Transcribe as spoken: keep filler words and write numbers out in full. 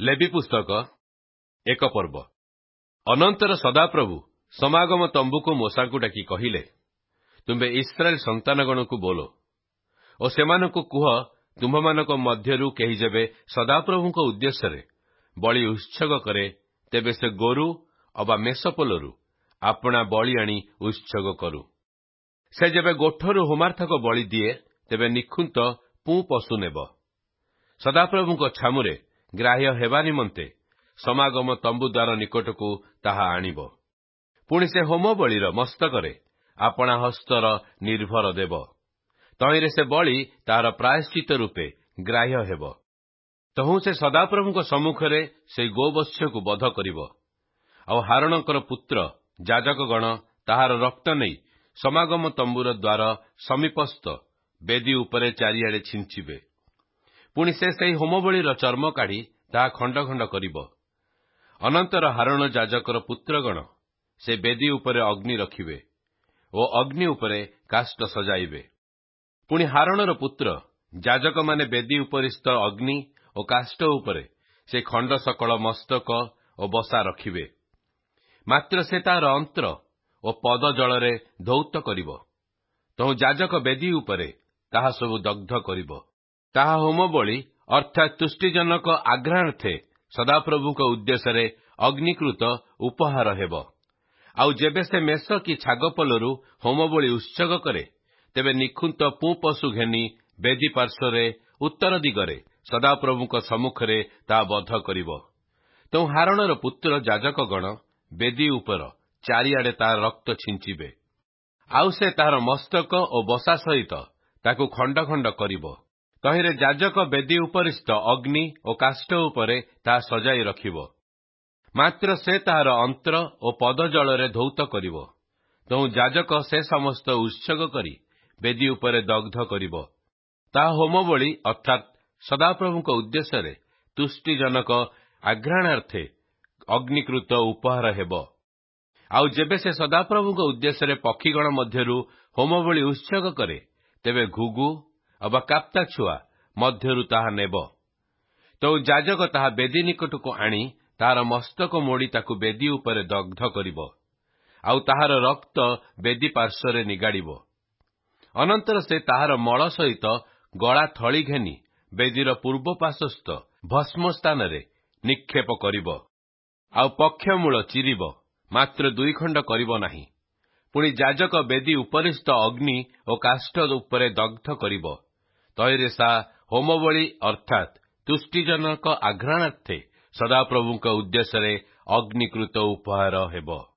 ଲେବି ପୁସ୍ତକ ଏକ ପର୍ବ। ଅନନ୍ତର ସଦାପ୍ରଭୁ ସମାଗମ ତମ୍ବୁକୁ ମୋଶାଙ୍କୁ ଡାକି କହିଲେ, ତୁମ୍ଭେ ଇସ୍ରାଏଲ ସନ୍ତାନଗଣକୁ ବୋଲ ଓ ସେମାନଙ୍କୁ କୁହ, ତୁମ୍ଭମାନଙ୍କ ମଧ୍ୟରୁ କେହି ଯେବେ ସଦାପ୍ରଭୁଙ୍କ ଉଦ୍ଦେଶ୍ୟରେ ବଳି ଉତ୍ସର୍ଗ କରେ, ତେବେ ସେ ଗୋରୁ ଅବା ମେଷପୋଲରୁ ଆପଣା ବଳି ଆଣି ଉତ୍ସର୍ଗ କରୁ। ସେ ଯେବେ ଗୋଠରୁ ହୋମାର୍ଥକ ବଳି ଦିଏ, ତେବେ ନିଖୁନ୍ତ ପୁଁ ପଶୁ ନେବ। ସଦାପ୍ରଭୁଙ୍କ ଛାମୁରେ ଗ୍ରାହ୍ୟ ହେବା ନିମନ୍ତେ ସମାଗମ ତମ୍ବୁ ଦ୍ୱାର ନିକଟକୁ ତାହା ଆଣିବ। ପୁଣି ସେ ହୋମ ବଳିର ମସ୍ତକରେ ଆପଣା ହସ୍ତର ନିର୍ଭର ଦେବ। ତହିଁରେ ସେ ବଳି ତାହାର ପ୍ରାୟଶ୍ଚିତ ରୂପେ ଗ୍ରାହ୍ୟ ହେବ। ତହୁଁ ସେ ସଦାପ୍ରଭୁଙ୍କ ସମ୍ମୁଖରେ ସେଇ ଗୋବତ୍ସକୁ ବଧ କରିବ। ଆଉ ହାରୋଣଙ୍କର ପୁତ୍ର ଯାଜକଗଣ ତାହାର ରକ୍ତ ନେଇ ସମାଗମ ତମ୍ବୁର ଦ୍ୱାର ସମୀପସ୍ଥ ବେଦୀ ଉପରେ ଚାରିଆଡ଼େ ଛିଞ୍ଚିବେ। ପୁଣି ସେ ସେହି ହୋମବଳିର ଚର୍ମ କାଢ଼ି ତାହା ଖଣ୍ଡ ଖଣ୍ଡ କରିବ। ଅନନ୍ତର ହାରୋଣ ଯାଜକର ପୁତ୍ରଗଣ ସେ ବେଦୀ ଉପରେ ଅଗ୍ନି ରଖିବେ ଓ ଅଗ୍ନି ଉପରେ କାଷ୍ଠ ସଜାଇବେ। ପୁଣି ହାରୋଣର ପୁତ୍ର ଯାଜକମାନେ ବେଦୀ ଉପରିସ୍ଥ ଅଗ୍ନି ଓ କାଷ୍ଠ ଉପରେ ସେ ଖଣ୍ଡ ସକଳ ମସ୍ତକ ଓ ବସା ରଖିବେ। ମାତ୍ର ସେ ତାହାର ଅନ୍ତ୍ର ଓ ପଦ ଜଳରେ ଧୌତ କରିବ। ତହୁଁ ଯାଜକ ବେଦୀ ଉପରେ ତାହା ସବୁ ଦଗ୍ଧ କରିବ। ତାହା ହୋମବଳି ଅର୍ଥାତ୍ ତୁଷ୍ଟିଜନକ ଆଘ୍ରାଣାର୍ଥେ ସଦାପ୍ରଭୁଙ୍କ ଉଦ୍ଦେଶ୍ୟରେ ଅଗ୍ନିକୃତ ଉପହାର ହେବ। ଆଉ ଯେବେ ସେ ମେଷ କି ଛାଗପଲରୁ ହୋମବଳି ଉତ୍ସର୍ଗ କରେ, ତେବେ ନିଖୁନ୍ତ ପୁଁ ପଶୁ ଘେନି ବେଦୀ ପାର୍ଶ୍ୱରେ ଉତ୍ତର ଦିଗରେ ସଦାପ୍ରଭୁଙ୍କ ସମ୍ମୁଖରେ ତାହା ବଧ କରିବ। ତେଣୁ ହାରୋଣର ପୁତ୍ର ଯାଜକଗଣ ବେଦୀ ଉପର ଚାରିଆଡ଼େ ତାହାର ରକ୍ତ ଛିଞ୍ଚିବେ। ଆଉ ସେ ତାହାର ମସ୍ତକ ଓ ବସା ସହିତ ତାକୁ ଖଣ୍ଡ ଖଣ୍ଡ କରିବ। ତହିଁରେ ଯାଜକ ବେଦୀ ଉପରିସ୍ଥ ଅଗ୍ନି ଓ କାଷ୍ଠ ଉପରେ ତାହା ସଜାଇ ରଖିବ। ମାତ୍ର ସେ ତାହାର ଅନ୍ତ୍ର ଓ ପଦ ଜଳରେ ଧୌତ କରିବ। ତେଣୁ ଯାଜକ ସେ ସମସ୍ତ ଉତ୍ସର୍ଗ କରି ବେଦୀ ଉପରେ ଦଗ୍ଧ କରିବ। ତାହା ହୋମବଳି ଅର୍ଥାତ୍ ସଦାପ୍ରଭୁଙ୍କ ଉଦ୍ଦେଶ୍ୟରେ ତୁଷ୍ଟିଜନକ ଆଘ୍ରାଣାର୍ଥେ ଅଗ୍ନିକୃତ ଉପହାର ହେବ। ଆଉ ଯେବେ ସେ ସଦାପ୍ରଭୁଙ୍କ ଉଦ୍ଦେଶ୍ୟରେ ପକ୍ଷୀଗଣ ମଧ୍ୟରୁ ହୋମବଳି ଉତ୍ସର୍ଗ କରେ, ତେବେ ଘୁଘୁ ଅବା କାପ୍ତା ଛୁଆ ମଧ୍ୟରୁ ତାହା ନେବ। ତେଣୁ ଯାଜକ ତାହା ବେଦୀ ନିକଟକୁ ଆଣି ତାହାର ମସ୍ତକ ମୋଡ଼ି ତାକୁ ବେଦୀ ଉପରେ ଦଗ୍ଧ କରିବ। ଆଉ ତାହାର ରକ୍ତ ବେଦୀ ପାର୍ଶ୍ୱରେ ନିଗାଡ଼ିବ। ଅନନ୍ତର ସେ ତାହାର ମଳ ସହିତ ଗଳା ଥଳି ଘେନି ବେଦୀର ପୂର୍ବ ପାର୍ଶ୍ୱସ୍ଥ ଭସ୍ମ ସ୍ଥାନରେ ନିକ୍ଷେପ କରିବ। ଆଉ ପକ୍ଷମୂଳ ଚିରିବ, ମାତ୍ର ଦୁଇ ଖଣ୍ଡ କରିବ ନାହିଁ। ପୁଣି ଯାଜକ ବେଦୀ ଉପରିସ୍ଥ ଅଗ୍ନି ଓ କାଷ୍ଠ ଉପରେ ଦଗ୍ଧ କରିବ। ତହିଁରେ ସା ହୋମବଳି ଅର୍ଥାତ୍ ତୁଷ୍ଟିଜନକ ଆଘ୍ରାଣାର୍ଥେ ସଦାପ୍ରଭୁଙ୍କ ଉଦ୍ଦେଶ୍ୟରେ ଅଗ୍ନିକୃତ ଉପହାର ହେବ।